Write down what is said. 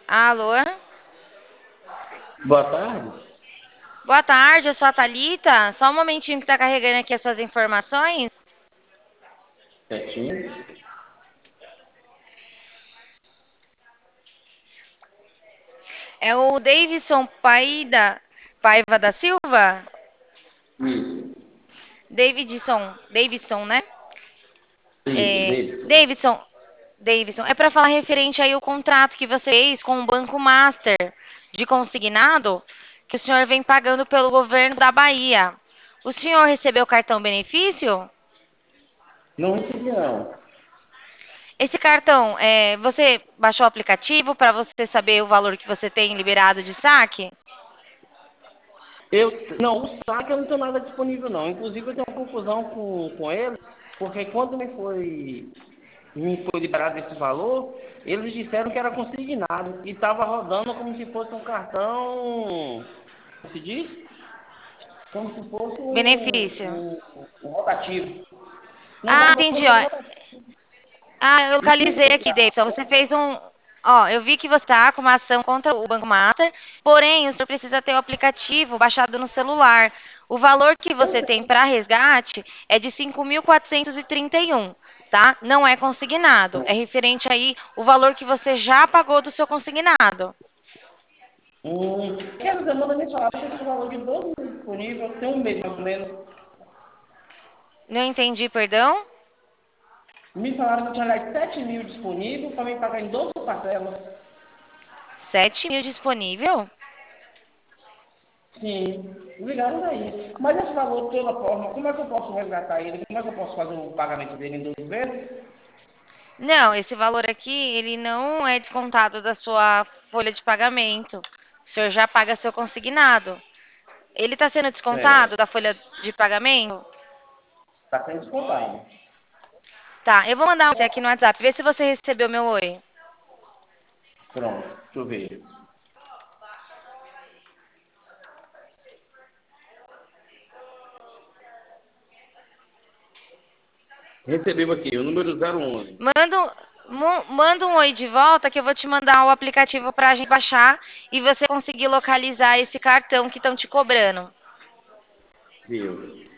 Alô? Boa tarde. Boa tarde, eu sou a Thalita. Só um momentinho que tá carregando aqui as suas informações. Certinho. É o Davidson Paiva da Silva? Isso. Davidson, né? Isso, Davidson. Davidson, Davidson, é para falar referente aí o contrato que você fez com o Banco Master de consignado que o senhor vem pagando pelo governo da Bahia. O senhor recebeu cartão benefício? Não recebi, não. Esse cartão, você baixou o aplicativo para você saber o valor que você tem liberado de saque? Não, o saque eu não tenho nada disponível, não. Inclusive, eu tenho uma confusão com ele, porque quando me foi liberado esse valor, eles disseram que era consignado e estava rodando como se fosse um cartão, como se diz? Como se fosse Benefício. um rotativo. Não Ah, estava entendi, ó. rodando rotativo. Ah, eu E me localizei aqui, Davidson. Você fez um. Ó, eu vi que você está com uma ação contra o Banco Master, porém, o senhor precisa ter o aplicativo baixado no celular. O valor que você tem para resgate é de 5.431, tá? Não é consignado. É referente aí o valor que você já pagou do seu consignado. Essa semana me falaram que esse valor de 12 mil disponível, tem um mês mais ou menos. Não entendi, perdão? Me falaram que tinha lá 7 mil disponível para me pagar em 12 parcelas. 7.000 disponível? Sim, ligaram daí. Mas esse valor, de toda forma, como é que eu posso resgatar ele? Como é que eu posso fazer o pagamento dele em 12 vezes? Não, esse valor aqui, ele não é descontado da sua folha de pagamento. O senhor já paga seu consignado. Ele está sendo descontado Certo. da folha de pagamento? Está sendo descontado. Tá, eu vou mandar você aqui no WhatsApp, ver se você recebeu meu oi. Pronto, deixa eu ver. Recebemos aqui, o número 011. Manda um oi de volta que eu vou te mandar o aplicativo para a gente baixar e você conseguir localizar esse cartão que estão te cobrando. Viu?